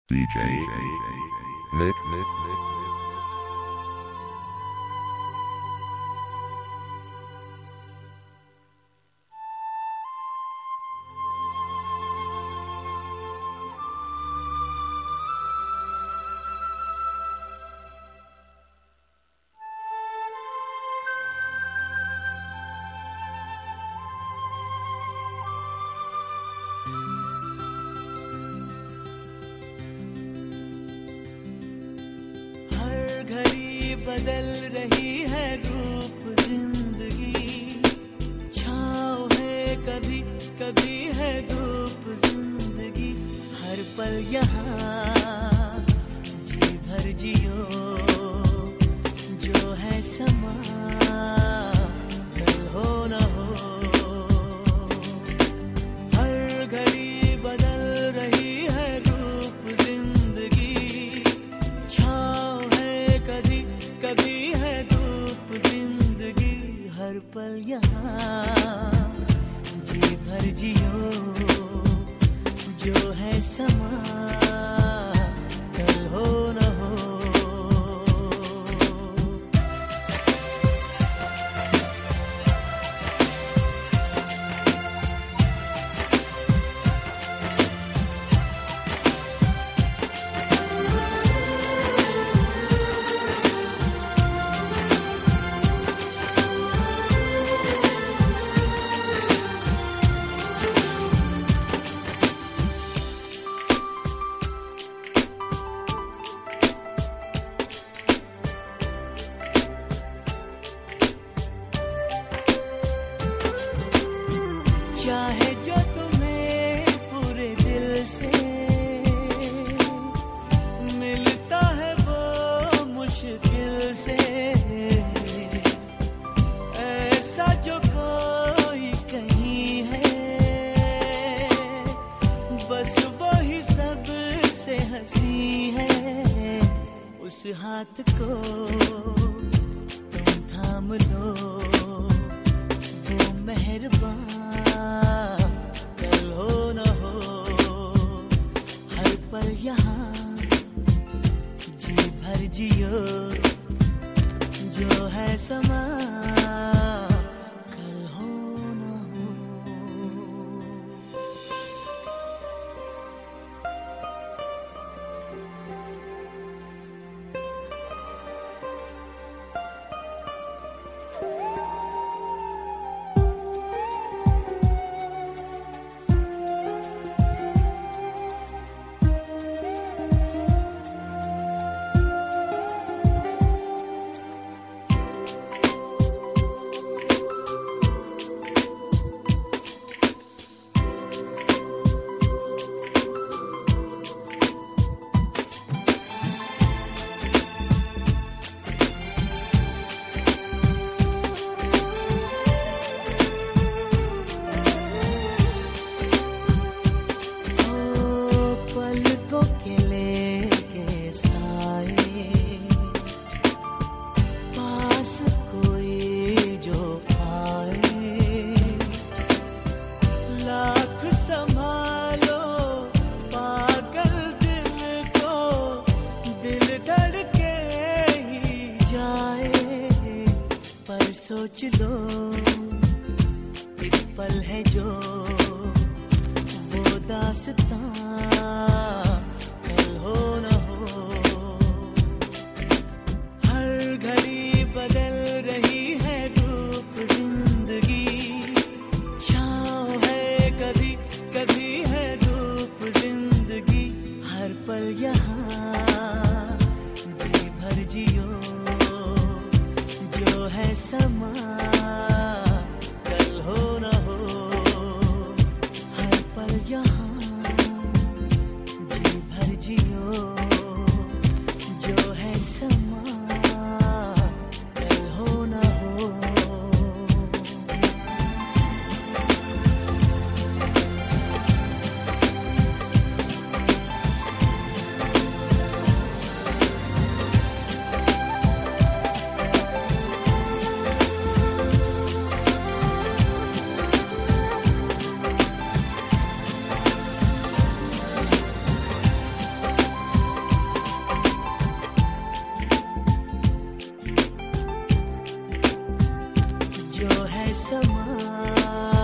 DJ Nick. घड़ी बदल रही है रूप जिंदगी, छाँव है कभी कभी है धूप जिंदगी, हर पल यहाँ जी भर जियो, जो है समा कल हो न हो। हर घड़ी बदल रही है रूप जिंदगी, छाँव कभी कभी है धूप जिंदगी, हर पल यहाँ जी भर जियो, जो है समा कल हो न हो। चाहे जो तुम्हें पूरे दिल से मिलता है वो मुश्किल से, ऐसा जो कोई कहीं है, बस वही सबसे हंसी है। उस हाथ को तुम थाम लो, वो मेहरबान कल हो न हो। हर पल यहाँ जी भर जियो, जो है समा कल हो न हो। सोच लो इस पल है जो वो दास्तां कल हो न हो। हर घड़ी बदल रही है रूप जिंदगी, छाँव है कभी कभी है धूप जिंदगी, हर पल यहाँ जी भर जियो, जो है समा कल हो न हो। हर पल यहाँ जी भर जियो, जो है समा कल हो न हो। समा